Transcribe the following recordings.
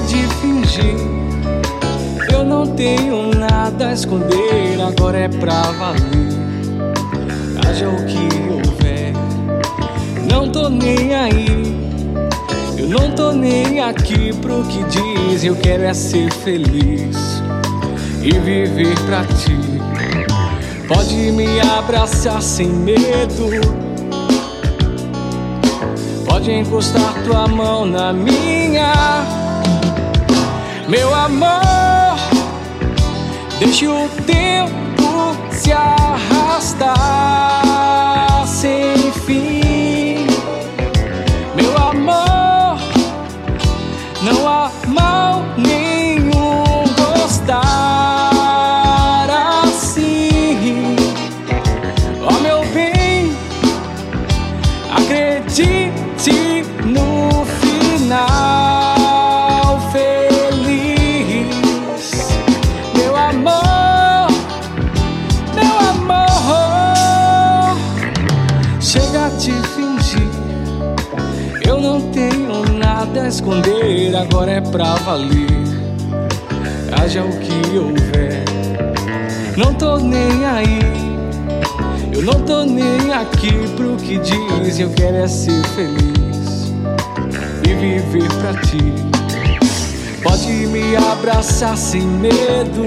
de fingir. Eu não tenho nada a esconder, agora é pra valer. Haja o que houver, não tô nem aí. Eu não tô nem aqui pro que diz. Eu quero é ser feliz e viver pra ti. Pode me abraçar sem medo, pode encostar tua mão na minha. Meu amor, deixe o tempo se arrastar sem fim. Meu amor, não há mal nenhum gostar assim. Ó meu bem, acredite no final feliz. Meu amor, chega de fingir. Eu não tenho nada a esconder, agora é pra valer. Haja o que houver, não tô nem aí. Eu não tô nem aqui pro que diz. Eu quero é ser feliz e viver pra ti. Pode me abraçar sem medo,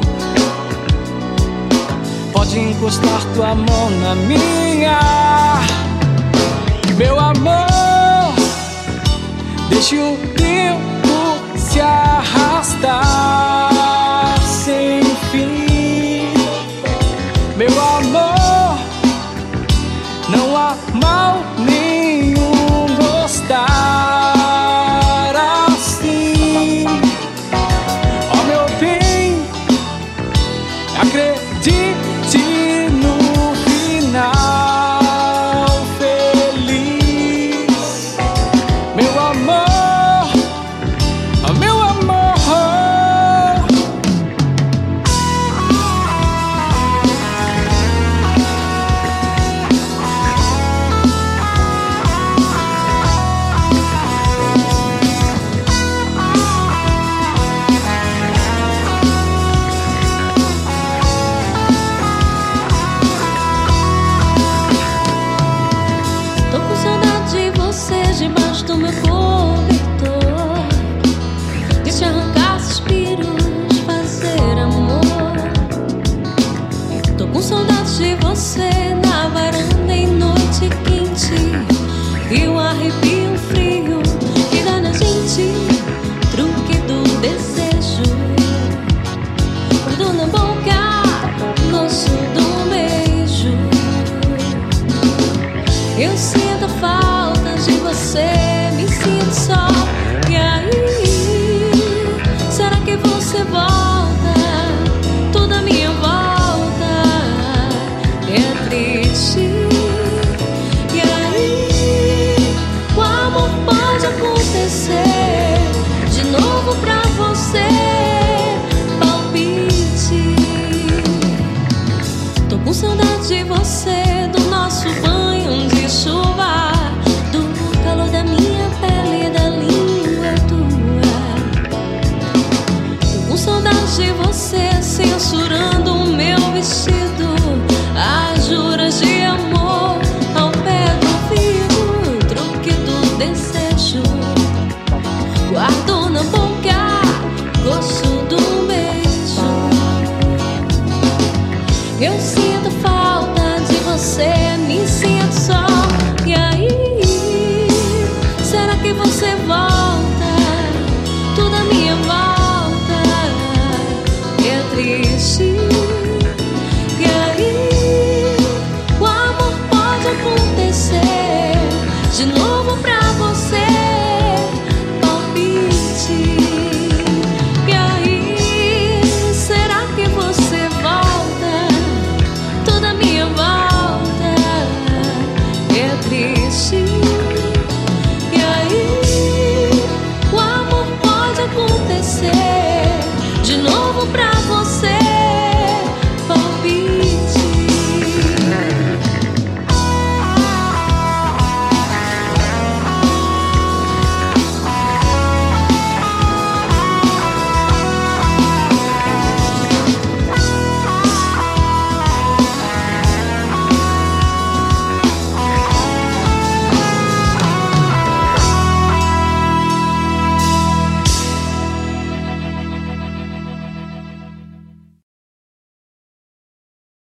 pode encostar tua mão na minha. Meu amor, deixe o tempo se arrastar sem fim. Meu amor, não há mal nenhum gostar assim. Ó meu bem, acredite no final feliz. Meu amor, meu amor. Tô com saudade de você debaixo do meu cobertor, de te arrancar suspiros, fazer amor. Tô com saudade de você na varanda em noite quente, e o arrepio frio que dá na gente, truque do desejo. Guardo na boca, gosto do beijo. Eu sinto a falta de você, me sinto só. E aí, será que você volta? Toda a minha volta é triste. E aí, o amor pode acontecer de novo pra você. Palpite. Tô com saudade de você, do nosso banho de chuva, do calor da minha pele e da língua tua. Tô com saudade de você, censurando o meu vestido, as juras de amor ao pé do ouvido, truque do desejo. Guardo na boca, gosto do beijo. Eu sinto falta de você, me sinto só. E aí, será que você volta? Toda a minha volta é triste. E aí, o amor pode acontecer de novo.